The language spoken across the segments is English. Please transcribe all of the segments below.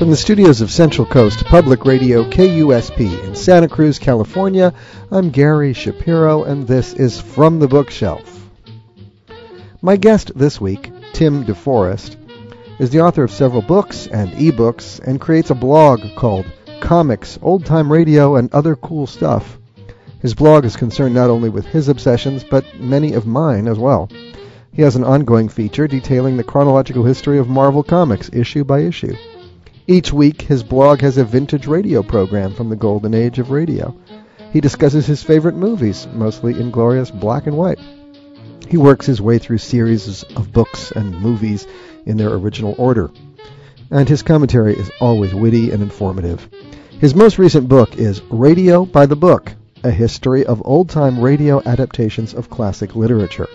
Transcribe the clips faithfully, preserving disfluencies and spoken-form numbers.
From the studios of Central Coast Public Radio K U S P in Santa Cruz, California, I'm Gary Shapiro, and this is From the Bookshelf. My guest this week, Tim DeForest, is the author of several books and ebooks and creates a blog called Comics, Old Time Radio, and Other Cool Stuff. His blog is concerned not only with his obsessions, but many of mine as well. He has an ongoing feature detailing the chronological history of Marvel Comics, issue by issue. Each week, his blog has a vintage radio program from the golden age of radio. He discusses his favorite movies, mostly in glorious black and white. He works his way through series of books and movies in their original order. And his commentary is always witty and informative. His most recent book is Radio by the Book, a history of old-time radio adaptations of classic literature.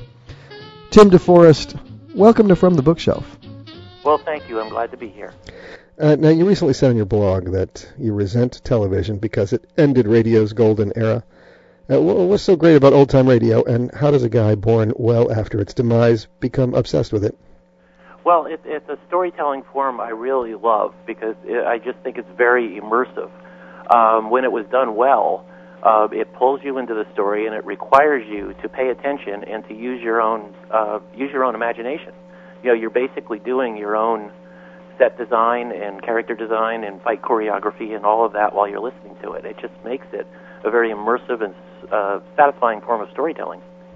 Tim DeForest, welcome to From the Bookshelf. Well, thank you. I'm glad to be here. Uh, now, you recently said on your blog that you resent television because it ended radio's golden era. Uh, what's so great about old-time radio, and how does a guy born well after its demise become obsessed with it? Well, it, it's a storytelling form I really love because it, I just think it's very immersive. Um, when it was done well, Uh, it pulls you into the story, and it requires you to pay attention and to use your own uh, use your own imagination. You know, you're basically doing your own set design and character design and fight choreography and all of that while you're listening to it. It just makes it a very immersive and uh, satisfying form of storytelling.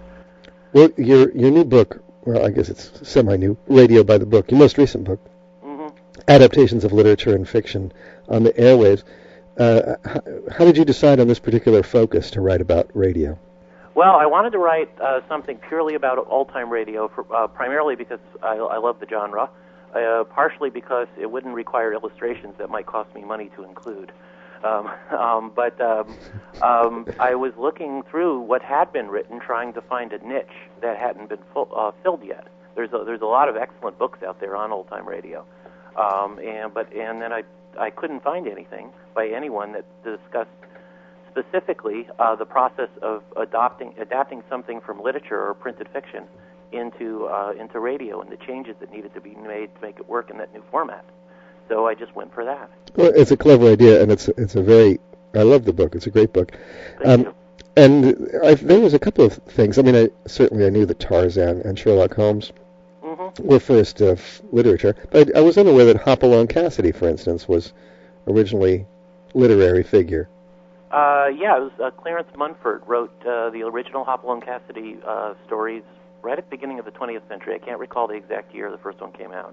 Well, your your new book, well, I guess it's semi-new, Radio by the Book, your most recent book, mm-hmm. Adaptations of Literature and Fiction on the Airwaves. Uh, how, how did you decide on this particular focus to write about radio? Well, I wanted to write uh, something purely about old-time radio, for, uh, primarily because I, I love the genre, uh, partially because it wouldn't require illustrations that might cost me money to include. Um, um, but um, um, I was looking through what had been written, trying to find a niche that hadn't been full, uh, filled yet. There's a, there's a lot of excellent books out there on old-time radio, um, and but and then I. I couldn't find anything by anyone that discussed specifically uh, the process of adopting, adapting something from literature or printed fiction into uh, into radio and the changes that needed to be made to make it work in that new format. So I just went for that. Well, it's a clever idea, and it's it's a very I love the book. It's a great book. Thank um, you. And I, there was a couple of things. I mean, I, certainly I knew that Tarzan and Sherlock Holmes were first uh, literature, but I, I was unaware that Hopalong Cassidy, for instance, was originally literary figure. Uh, yeah, it was uh, Clarence Munford wrote uh, the original Hopalong Cassidy uh, stories right at the beginning of the twentieth century. I can't recall the exact year the first one came out.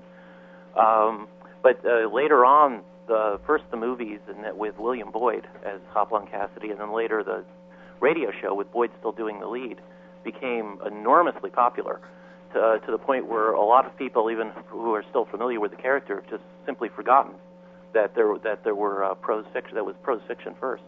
Um, but uh, later on, the first the movies and that with William Boyd as Hopalong Cassidy, and then later the radio show with Boyd still doing the lead, became enormously popular. To, uh, to the point where a lot of people, even who are still familiar with the character, have just simply forgotten that there that there were uh, prose fiction that was prose fiction first.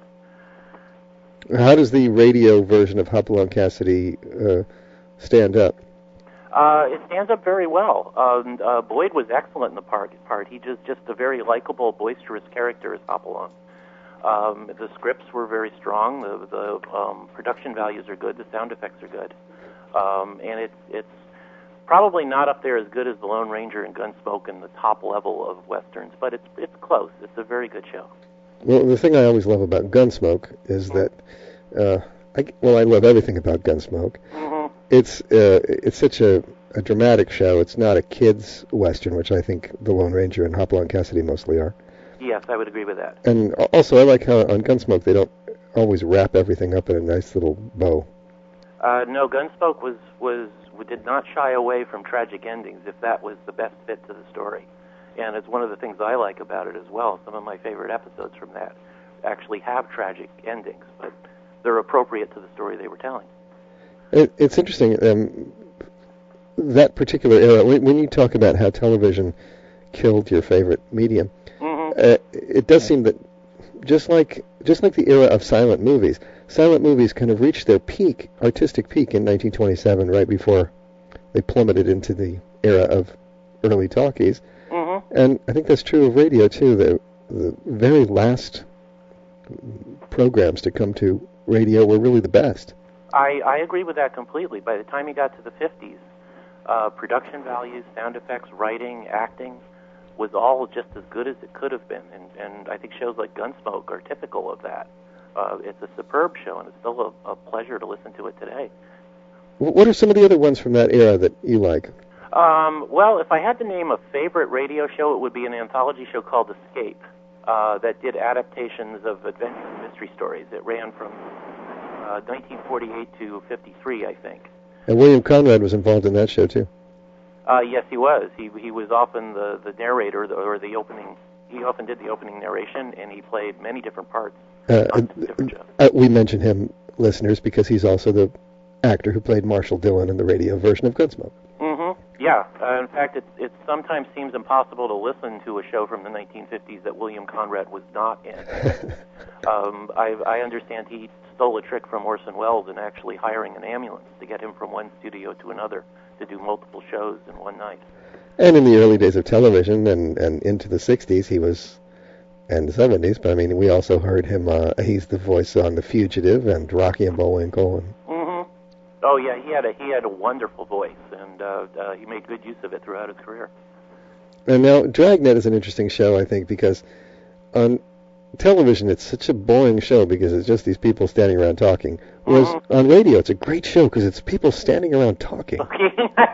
How does the radio version of Hopalong Cassidy uh, stand up? Uh, it stands up very well. Um, uh, Boyd was excellent in the part. Part he just just a very likable, boisterous character as Hopalong. Um, the scripts were very strong. The the um, production values are good. The sound effects are good, um, and it's it's. Probably not up there as good as The Lone Ranger and Gunsmoke and the top level of westerns, but it's it's close. It's a very good show. Well, the thing I always love about Gunsmoke is that, uh, I, well, I love everything about Gunsmoke. Mm-hmm. It's uh, it's such a, a dramatic show. It's not a kid's western, which I think The Lone Ranger and Hopalong Cassidy mostly are. Yes, I would agree with that. And also, I like how on Gunsmoke they don't always wrap everything up in a nice little bow. Uh, no, Gunsmoke was was. We did not shy away from tragic endings if that was the best fit to the story. And it's one of the things I like about it as well. Some of my favorite episodes from that actually have tragic endings, but they're appropriate to the story they were telling. It, it's interesting, um, that particular era, when, when you talk about how television killed your favorite medium, mm-hmm. uh, it does seem that just like just like the era of silent movies, silent movies kind of reached their peak, artistic peak, in nineteen twenty-seven, right before they plummeted into the era of early talkies. Mm-hmm. And I think that's true of radio, too. The, the very last programs to come to radio were really the best. I, I agree with that completely. By the time you got to the fifties, uh, production values, sound effects, writing, acting, was all just as good as it could have been. And, and I think shows like Gunsmoke are typical of that. Uh, it's a superb show, and it's still a, a pleasure to listen to it today. What are some of the other ones from that era that you like? Um, well, if I had to name a favorite radio show, it would be an anthology show called Escape uh, that did adaptations of adventure and mystery stories. It ran from uh, nineteen forty-eight to fifty-three, I think. And William Conrad was involved in that show, too. Uh, yes, he was. He he was often the, the narrator or the opening. He often did the opening narration, and he played many different parts. Uh, different uh, we mention him, listeners, because he's also the actor who played Marshall Dillon in the radio version of Gunsmoke. Mm-hmm. Yeah. Uh, in fact, it it sometimes seems impossible to listen to a show from the nineteen fifties that William Conrad was not in. um, I, I understand he stole a trick from Orson Welles in actually hiring an ambulance to get him from one studio to another to do multiple shows in one night. And in the early days of television and, and into the sixties, he was, and the seventies, but I mean, we also heard him, uh, he's the voice on The Fugitive and Rocky and Bullwinkle. And mm-hmm. Oh, yeah, he had a he had a wonderful voice, and uh, uh, he made good use of it throughout his career. And now, Dragnet is an interesting show, I think, because on television, it's such a boring show because it's just these people standing around talking. Whereas mm-hmm. on radio, it's a great show because it's people standing around talking. Okay,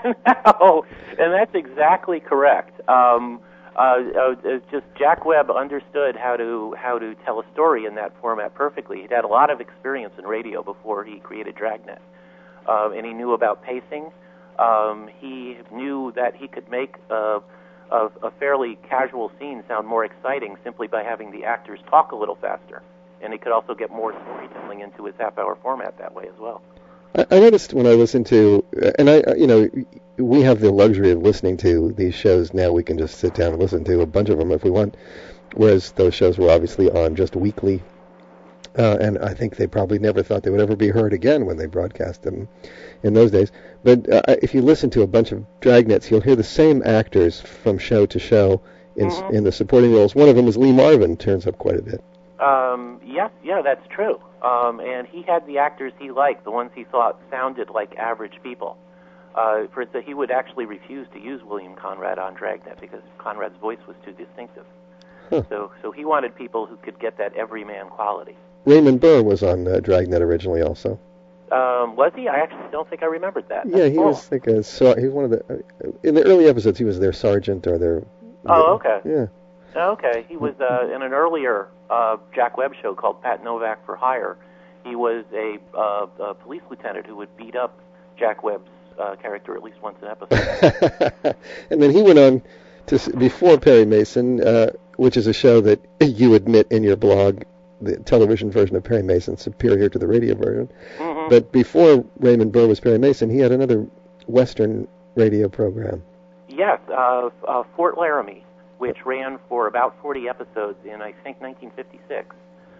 no, and that's exactly correct. Um, uh, uh, just Jack Webb understood how to how to tell a story in that format perfectly. He'd had a lot of experience in radio before he created Dragnet, uh, and he knew about pacing. Um, he knew that he could make uh, A, a fairly casual scene sound more exciting simply by having the actors talk a little faster. And he could also get more storytelling into his half-hour format that way as well. I, I noticed when I listened to, and I, you know, we have the luxury of listening to these shows now. We can just sit down and listen to a bunch of them if we want, whereas those shows were obviously on just weekly. Uh, and I think they probably never thought they would ever be heard again when they broadcast them in those days. But uh, if you listen to a bunch of Dragnets, you'll hear the same actors from show to show in mm-hmm. in the supporting roles. One of them was Lee Marvin, turns up quite a bit. Um, yeah, yeah, that's true. Um, and he had the actors he liked, the ones he thought sounded like average people. Uh, for instance, he would actually refuse to use William Conrad on Dragnet because Conrad's voice was too distinctive. Huh. So, so he wanted people who could get that everyman quality. Raymond Burr was on uh, Dragnet originally, also. Um, was he? I actually don't think I remembered that. That's yeah, he cool. was like a so he was one of the uh, in the early episodes. He was their sergeant or their. Oh, okay. Yeah. Okay, he was uh, in an earlier uh, Jack Webb show called Pat Novak for Hire. He was a, uh, a police lieutenant who would beat up Jack Webb's uh, character at least once an episode. And then he went on to before Perry Mason, uh, which is a show that you admit in your blog. The television version of Perry Mason superior to the radio version. Mm-hmm. But before Raymond Burr was Perry Mason, he had another Western radio program. Yes, uh, uh, Fort Laramie, which ran for about forty episodes in, I think, nineteen fifty-six.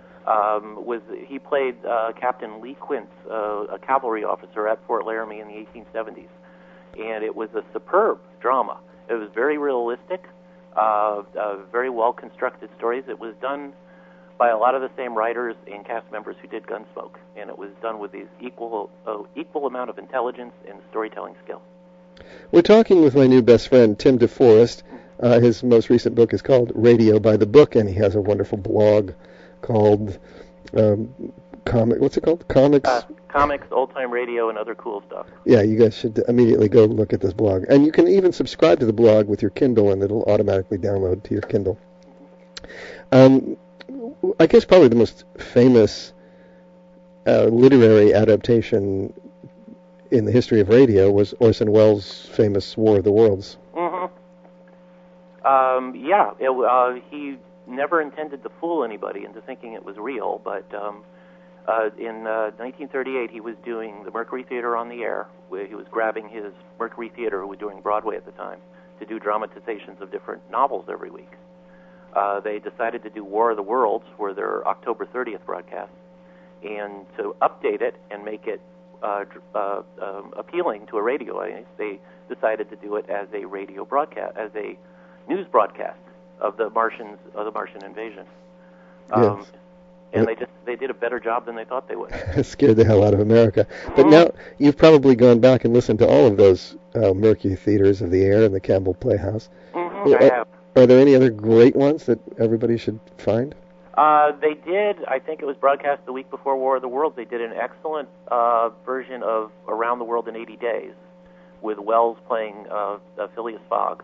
Um, was he played uh, Captain Lee Quince, uh, a cavalry officer at Fort Laramie in the eighteen seventies. And it was a superb drama. It was very realistic, uh, uh, very well-constructed stories. It was done by a lot of the same writers and cast members who did Gunsmoke, and it was done with these equal uh, equal amount of intelligence and storytelling skill. We're talking with my new best friend, Tim DeForest. Uh, his most recent book is called Radio by the Book, and he has a wonderful blog called um, comic. What's it called? Comics. Uh, comics, old time radio, and other cool stuff. Yeah, you guys should immediately go look at this blog, and you can even subscribe to the blog with your Kindle, and it'll automatically download to your Kindle. Um. I guess probably the most famous uh, literary adaptation in the history of radio was Orson Welles' famous War of the Worlds. Mm-hmm. Um, yeah, it, uh, he never intended to fool anybody into thinking it was real, but um, uh, in uh, nineteen thirty-eight he was doing the Mercury Theater on the air, where he was grabbing his Mercury Theater, who was doing Broadway at the time, to do dramatizations of different novels every week. Uh, they decided to do War of the Worlds for their October thirtieth broadcast, and to update it and make it uh, uh, um, appealing to a radio audience, they decided to do it as a radio broadcast, as a news broadcast of the Martians, of the Martian invasion. Um, yes. And they just they did a better job than they thought they would. Scared the hell out of America. But mm-hmm. now you've probably gone back and listened to all of those uh, Mercury Theaters of the Air and the Campbell Playhouse. Mm-hmm, I have. Are there any other great ones that everybody should find? Uh, they did, I think it was broadcast the week before War of the Worlds, they did an excellent uh, version of Around the World in eighty days with Wells playing uh, uh, Phileas Fogg.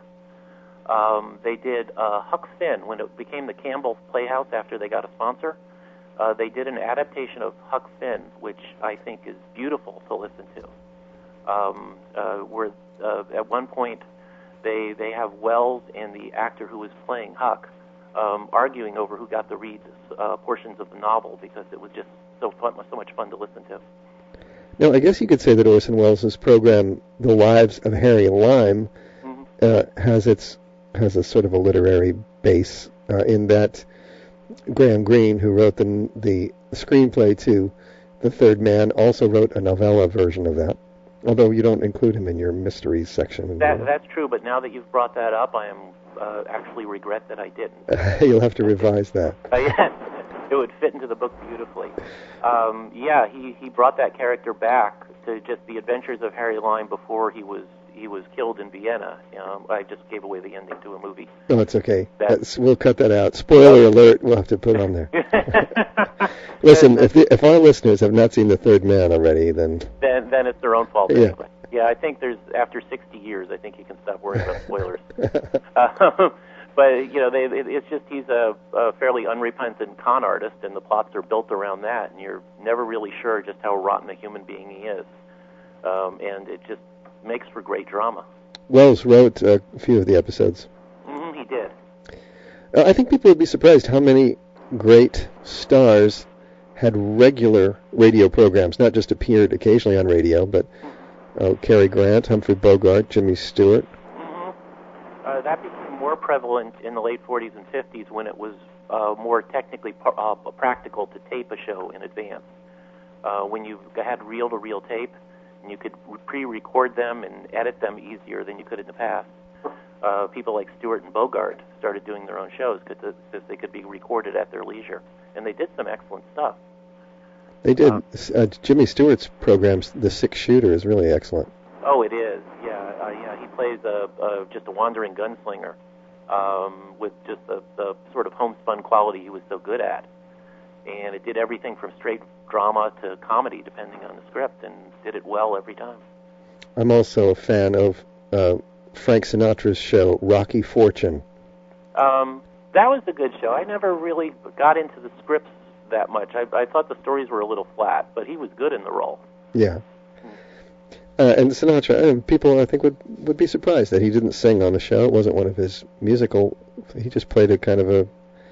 Um, they did uh, Huck Finn, when it became the Campbell Playhouse after they got a sponsor. Uh, they did an adaptation of Huck Finn, which I think is beautiful to listen to. Um, uh, where uh, at one point they they have Wells and the actor who was playing Huck um, arguing over who got to read uh, portions of the novel because it was just so fun, so much fun to listen to. Now, I guess you could say that Orson Welles' program, The Lives of Harry Lime, mm-hmm. uh, has its has a sort of a literary base uh, in that Graham Greene, who wrote the the screenplay to The Third Man, also wrote a novella version of that. Although you don't include him in your mysteries section. That, that's true, but now that you've brought that up, I am uh, actually regret that I didn't. You'll have to revise that. Uh, yes, it would fit into the book beautifully. Um, yeah, he, he brought that character back to just the adventures of Harry Lime before he was he was killed in Vienna. Um, I just gave away the ending to a movie. Oh, it's okay. That's, we'll cut that out. Spoiler alert, we'll have to put on there. Listen, if the, if our listeners have not seen The Third Man already, then... Then, then it's their own fault yeah. anyway. Yeah, I think there's, after sixty years, I think you can stop worrying about spoilers. uh, but, you know, they, it, it's just he's a, a fairly unrepentant con artist, and the plots are built around that, and you're never really sure just how rotten a human being he is. Um, and it just makes for great drama. Wells wrote a few of the episodes. Mm-hmm, he did. Uh, I think people would be surprised how many great stars had regular radio programs, not just appeared occasionally on radio, but uh, Cary Grant, Humphrey Bogart, Jimmy Stewart. Mm-hmm. Uh, that became more prevalent in the late forties and fifties when it was uh, more technically uh, practical to tape a show in advance. Uh, when you had reel-to-reel tape, and you could pre-record them and edit them easier than you could in the past. Uh, people like Stewart and Bogart started doing their own shows because they could be recorded at their leisure, and they did some excellent stuff. They did. Um, uh, Jimmy Stewart's programs, The Six Shooter, is really excellent. Oh, it is. Yeah, uh, yeah. He plays a, a just a wandering gunslinger um, with just the, the sort of homespun quality he was so good at, and it did everything from straight drama to comedy, depending on the script, and did it well every time. I'm also a fan of uh, Frank Sinatra's show, Rocky Fortune. Um, that was a good show. I never really got into the scripts that much. I, I thought the stories were a little flat, but he was good in the role. Yeah. Hmm. Uh, and Sinatra, uh, people I think would, would be surprised that he didn't sing on the show. It wasn't one of his musical. He just played a kind of a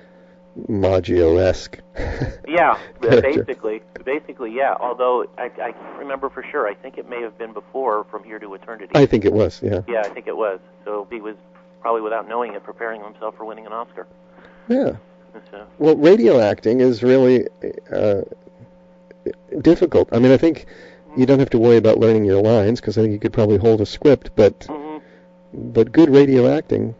Maggio-esque. Yeah, basically, basically, yeah. Although I, I can't remember for sure. I think it may have been before From Here to Eternity. I think it was. Yeah. Yeah, I think it was. So he was probably, without knowing it, preparing himself for winning an Oscar. Yeah. So. Well, radio acting is really uh, difficult. I mean, I think you don't have to worry about learning your lines because I think you could probably hold a script, but mm-hmm. but good radio acting.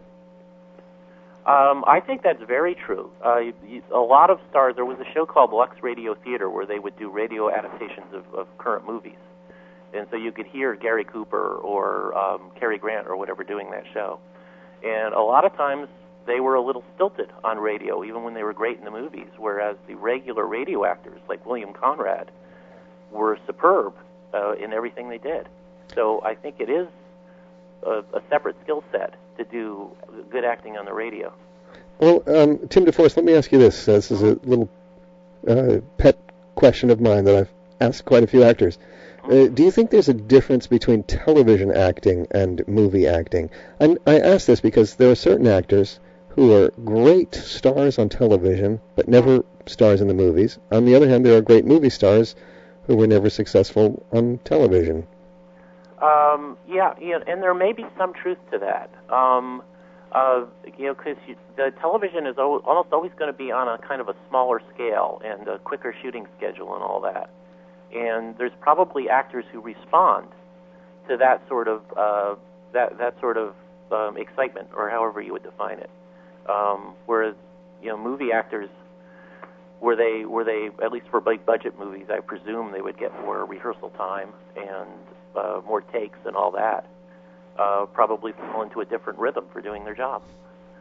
Um, I think that's very true. Uh, you, you, a lot of stars, there was a show called Lux Radio Theater where they would do radio adaptations of, of current movies. And so you could hear Gary Cooper or um, Cary Grant or whatever doing that show. And a lot of times they were a little stilted on radio, even when they were great in the movies, whereas the regular radio actors, like William Conrad, were superb uh, in everything they did. So I think it is a, a separate skill set to do good acting on the radio. Well, um, Tim DeForest, let me ask you this. Uh, this is a little uh, pet question of mine that I've asked quite a few actors. Uh, do you think there's a difference between television acting and movie acting? And I ask this because there are certain actors who are great stars on television, but never stars in the movies. On the other hand, there are great movie stars who were never successful on television. Um, yeah, yeah, and there may be some truth to that. Um, uh, you know, because the television is al- almost always going to be on a kind of a smaller scale and a quicker shooting schedule and all that. And there's probably actors who respond to that sort of uh, that that sort of um, excitement, or however you would define it. Um, whereas, you know, movie actors, were they were they at least for big budget movies, I presume they would get more rehearsal time and uh, more takes and all that. Uh, probably fall into a different rhythm for doing their job.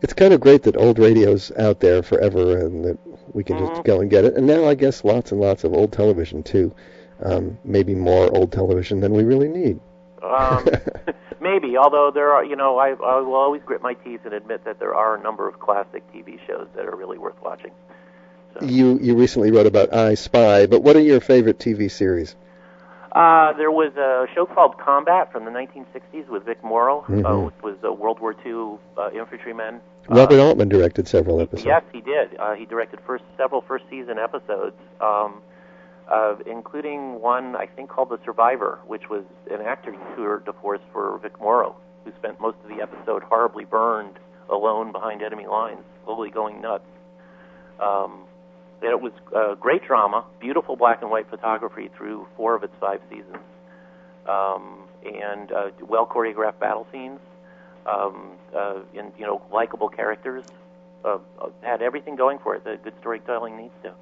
It's kind of great that old radio's out there forever and that we can Mm-hmm. just go and get it. And now I guess lots and lots of old television, too. Um, maybe more old television than we really need. Um, maybe, although there are, you know, I, I will always grit my teeth and admit that there are a number of classic T V shows that are really worth watching. So. You you recently wrote about I Spy, but what are your favorite T V series? Uh, there was a show called Combat from the nineteen sixties with Vic Morrow, Mm-hmm. uh, which was a World War Two uh, infantryman. Robert uh, Altman directed several episodes. Yes, he did. Uh, he directed first several first season episodes, um, uh, including one I think called The Survivor, which was an acting tour de force for Vic Morrow, who spent most of the episode horribly burned, alone behind enemy lines, slowly going nuts. Um, And it was uh, great drama, beautiful black and white photography through four of its five seasons, um, and uh, well choreographed battle scenes, um, uh, and you know likable characters. Uh, uh, had everything going for it that good storytelling needs to.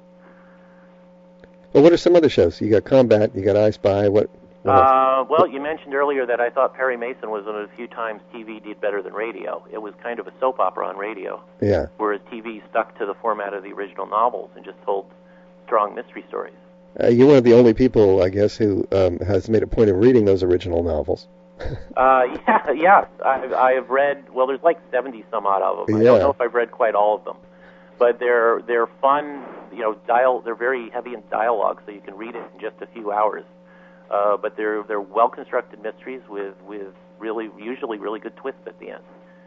Well, what are some other shows? You got Combat, you got I Spy. What? what else? Uh, well, you mentioned earlier that I thought Perry Mason was one of the few times T V did better than radio. It was kind of a soap opera on radio. Yeah. Whereas T V stuck to the format of the original novels and just told strong mystery stories. Uh, you're one of the only people, I guess, who um, has made a point of reading those original novels. uh, yeah, yeah. I've, I have read. Well, there's like seventy some odd of them. I Yeah. don't know if I've read quite all of them, but they're they're fun. You know, dial. They're very heavy in dialogue, so you can read it in just a few hours. Uh, but they're they're well constructed mysteries with with really usually really good twists at the end.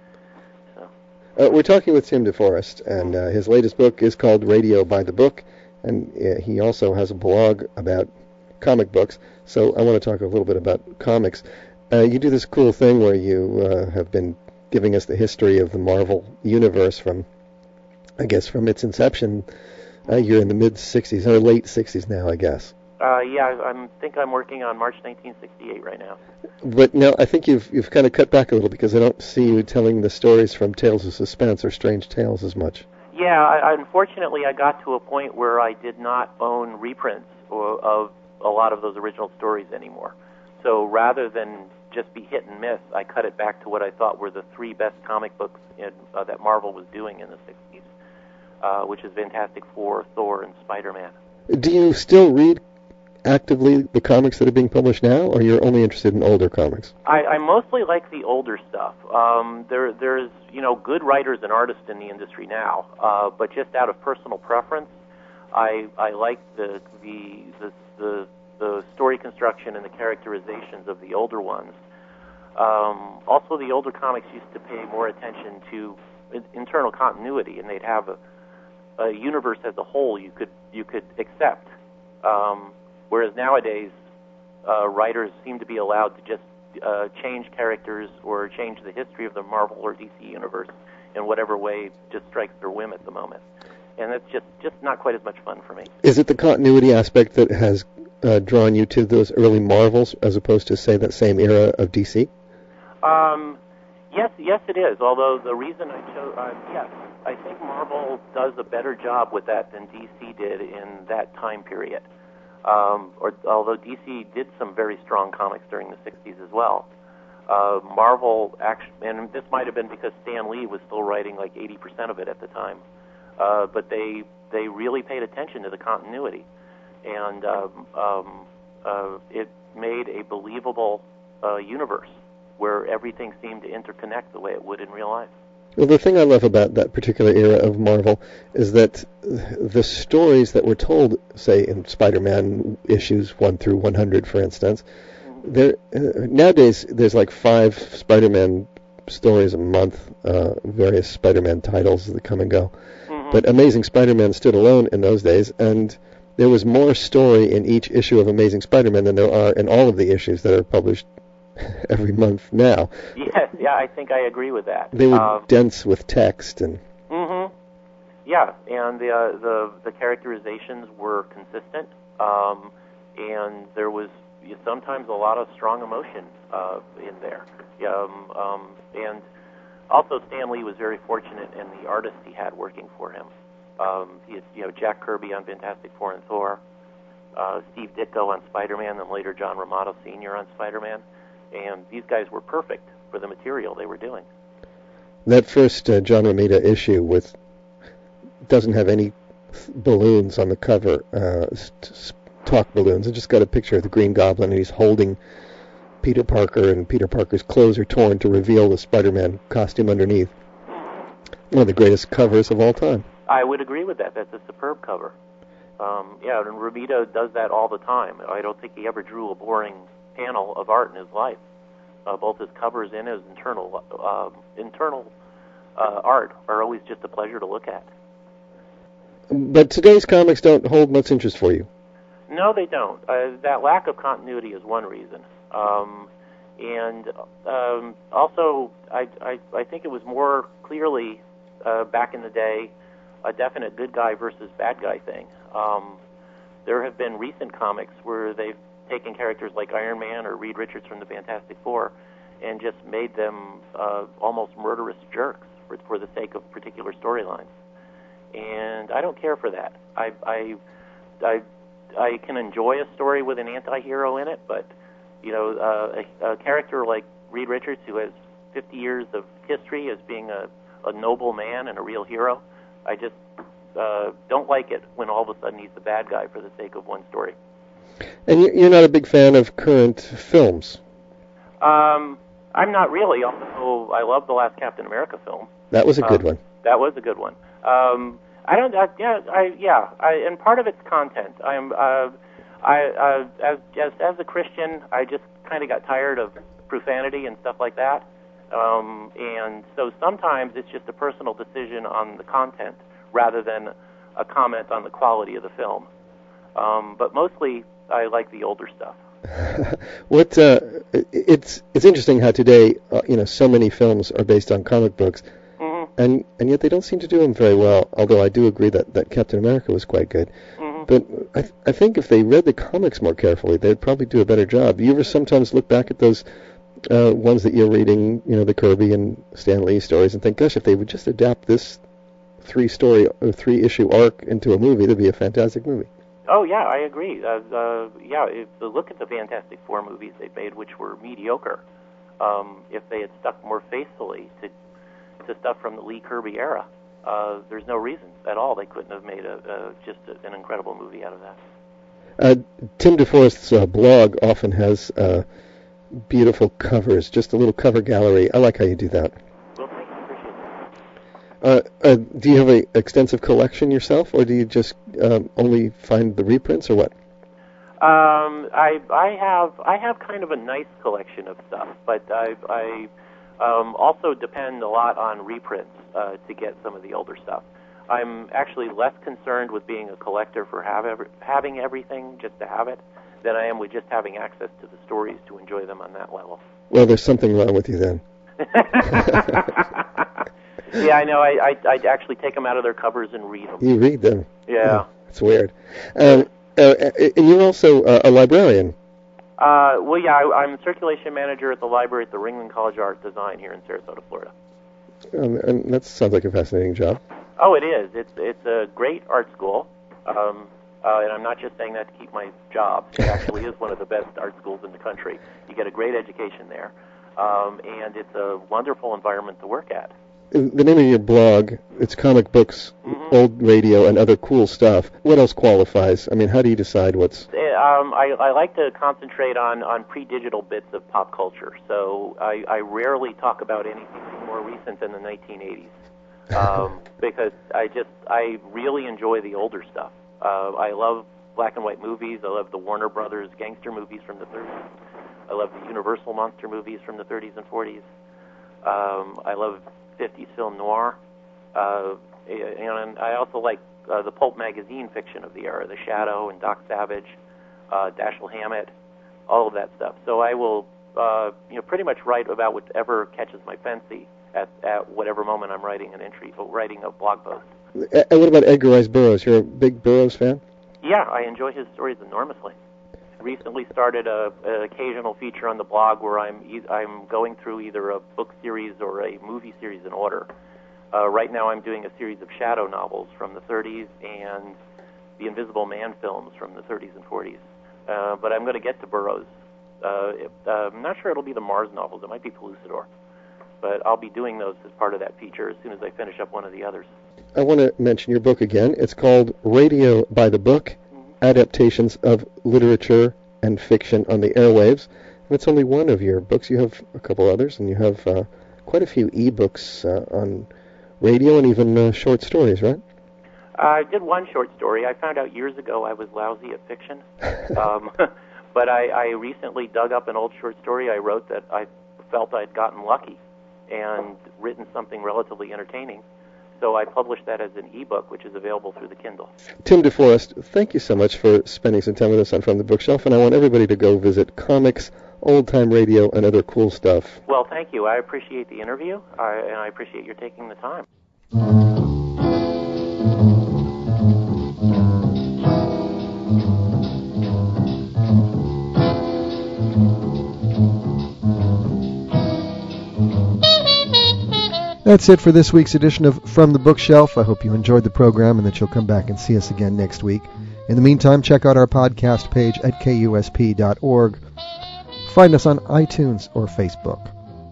So. Uh, we're talking with Tim DeForest, and uh, his latest book is called Radio by the Book, and uh, he also has a blog about comic books. So I want to talk a little bit about comics. Uh, you do this cool thing where you uh, have been giving us the history of the Marvel universe from, I guess, from its inception. Uh, you're in the mid sixties or late sixties now, I guess. Uh, yeah, I I'm, think I'm working on March nineteen sixty-eight right now. But now I think you've you've kind of cut back a little because I don't see you telling the stories from Tales of Suspense or Strange Tales as much. Yeah, I, unfortunately, I got to a point where I did not own reprints or, of a lot of those original stories anymore. So rather than just be hit and miss, I cut it back to what I thought were the three best comic books in, uh, that Marvel was doing in the sixties, uh, which is Fantastic Four, Thor, and Spider-Man. Do you still read actively the comics that are being published now, or you're only interested in older comics? I, I mostly like the older stuff. Um, there, there's you know good writers and artists in the industry now, uh, but just out of personal preference, I I like the the the the, the story construction and the characterizations of the older ones. Um, also, the older comics used to pay more attention to internal continuity, and they'd have a, a universe as a whole you could you could accept. Um, Whereas nowadays, uh, writers seem to be allowed to just uh, change characters or change the history of the Marvel or D C universe in whatever way just strikes their whim at the moment. And that's just, just not quite as much fun for me. Is it the continuity aspect that has uh, drawn you to those early Marvels as opposed to, say, that same era of D C? Um, yes, yes, it is. Although the reason I chose, uh, yes, I think Marvel does a better job with that than D C did in that time period. Um, or, although D C did some very strong comics during the sixties as well. Uh, Marvel, actually, and this might have been because Stan Lee was still writing like eighty percent of it at the time, uh, but they they really paid attention to the continuity, and um, um, uh, it made a believable uh, universe where everything seemed to interconnect the way it would in real life. Well, the thing I love about that particular era of Marvel is that the stories that were told, say, in Spider-Man issues one through one hundred, for instance, there uh, nowadays there's like five Spider-Man stories a month, uh, various Spider-Man titles that come and go. Mm-hmm. But Amazing Spider-Man stood alone in those days, and there was more story in each issue of Amazing Spider-Man than there are in all of the issues that are published every month now. Yes, yeah, I think I agree with that. They were uh, dense with text and. Mm-hmm. Yeah, and the uh, the the characterizations were consistent, um, and there was sometimes a lot of strong emotion uh, in there. Um, um, and also, Stan Lee was very fortunate in the artists he had working for him. Um, he had, you know, Jack Kirby on Fantastic Four and Thor, uh, Steve Ditko on Spider-Man, and later John Romita Senior on Spider-Man. And these guys were perfect for the material they were doing. That first uh, John Romita issue with doesn't have any balloons on the cover, uh, talk balloons. It just got a picture of the Green Goblin, and he's holding Peter Parker, and Peter Parker's clothes are torn to reveal the Spider-Man costume underneath. One of the greatest covers of all time. I would agree with that. That's a superb cover. Um, yeah, and Romita does that all the time. I don't think he ever drew a boring panel of art in his life. Uh, both his covers and his internal uh, internal uh, art are always just a pleasure to look at. But today's comics don't hold much interest for you. No, they don't. Uh, that lack of continuity is one reason. Um, and um, also, I, I, I think it was more clearly, uh, back in the day, a definite good guy versus bad guy thing. Um, there have been recent comics where they've taken characters like Iron Man or Reed Richards from the Fantastic Four and just made them uh, almost murderous jerks for, for the sake of particular storylines. And I don't care for that. I, I, I, I can enjoy a story with an anti-hero in it, but you know, uh, a, a character like Reed Richards, who has fifty years of history as being a, a noble man and a real hero, I just uh, don't like it when all of a sudden he's the bad guy for the sake of one story. And you're not a big fan of current films? Um, I'm not really, although I love the last Captain America film. That was a good um, one. That was a good one. Um, I don't. I, yeah. I yeah. I, and part of it's content. I'm. Uh, I uh, as, as as a Christian, I just kind of got tired of profanity and stuff like that. Um, and so sometimes it's just a personal decision on the content rather than a comment on the quality of the film. Um, but mostly, I like the older stuff. what uh, it's it's interesting how today uh, you know so many films are based on comic books. And and yet they don't seem to do them very well, although I do agree that, that Captain America was quite good. Mm-hmm. But I th- I think if they read the comics more carefully, they'd probably do a better job. Do you ever sometimes look back at those uh, ones that you're reading, you know, the Kirby and Stan Lee stories, and think, gosh, if they would just adapt this three-story or three-issue arc into a movie, that'd be a fantastic movie. Oh, yeah, I agree. Uh, uh, yeah, if you look at the Fantastic Four movies they made, which were mediocre, um, if they had stuck more faithfully to to stuff from the Lee Kirby era, uh, there's no reason at all they couldn't have made a, a just a, an incredible movie out of that. Uh, Tim DeForest's uh, blog often has uh, beautiful covers, just a little cover gallery. I like how you do that. Well, thank you. Appreciate that. Uh, uh, do you have an extensive collection yourself, or do you just um, only find the reprints, or what? Um, I I have I have kind of a nice collection of stuff, but I I. Um, also depend a lot on reprints uh, to get some of the older stuff. I'm actually less concerned with being a collector for have every, having everything just to have it than I am with just having access to the stories to enjoy them on that level. Well, there's something wrong with you then. Yeah, I know. I, I, I actually take them out of their covers and read them. You read them? Yeah. It's oh, weird. Um, uh, and you're also uh, a librarian. Uh, well, yeah, I, I'm circulation manager at the library at the Ringling College of Art Design here in Sarasota, Florida. Um, and that sounds like a fascinating job. Oh, it is. It's it's a great art school, um, uh, and I'm not just saying that to keep my job. It actually is one of the best art schools in the country. You get a great education there, um, and it's a wonderful environment to work at. The name of your blog, it's comic books, mm-hmm. old radio, and other cool stuff. What else qualifies? I mean, how do you decide what's... Um, I, I like to concentrate on, on pre-digital bits of pop culture, so I, I rarely talk about anything more recent than the nineteen eighties, um, because I just, I really enjoy the older stuff. Uh, I love black and white movies. I love the Warner Brothers gangster movies from the thirties. I love the Universal monster movies from the thirties and forties. Um, I love fifties film noir, uh, and I also like uh, the pulp magazine fiction of the era, The Shadow and Doc Savage, uh, Dashiell Hammett, all of that stuff. So I will, uh, you know, pretty much write about whatever catches my fancy at, at whatever moment I'm writing an entry, writing a blog post. And what about Edgar Rice Burroughs? You're a big Burroughs fan? Yeah, I enjoy his stories enormously. Recently started a, an occasional feature on the blog where I'm e- I'm going through either a book series or a movie series in order. Uh, right now I'm doing a series of shadow novels from the thirties and the Invisible Man films from the thirties and forties. Uh, but I'm going to get to Burroughs. Uh, it, uh, I'm not sure it'll be the Mars novels. It might be Pellucidor. but I'll be doing those as part of that feature as soon as I finish up one of the others. I want to mention your book again. It's called Radio by the Book, mm-hmm. Adaptations of Literature and Fiction on the Airwaves. And it's only one of your books. You have a couple others, and you have uh, quite a few e-books uh, on radio and even uh, short stories, right? I did one short story. I found out years ago I was lousy at fiction. um, but I, I recently dug up an old short story I wrote that I felt I'd gotten lucky and written something relatively entertaining. So I published that as an e-book, which is available through the Kindle. Tim DeForest, thank you so much for spending some time with us on From the Bookshelf, and I want everybody to go visit comics, old-time radio, and other cool stuff. Well, thank you. I appreciate the interview, I, and I appreciate your taking the time. That's it for this week's edition of From the Bookshelf. I hope you enjoyed the program and that you'll come back and see us again next week. In the meantime, check out our podcast page at K U S P dot org. Find us on iTunes or Facebook.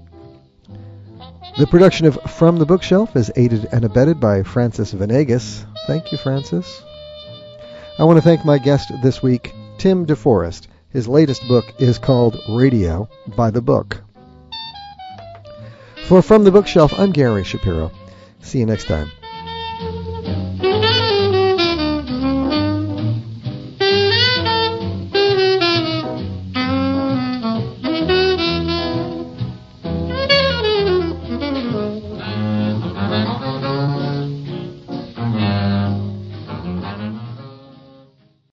The production of From the Bookshelf is aided and abetted by Francis Venegas. Thank you, Francis. I want to thank my guest this week, Tim DeForest. His latest book is called Radio by the Book. For From the Bookshelf, I'm Gary Shapiro. See you next time.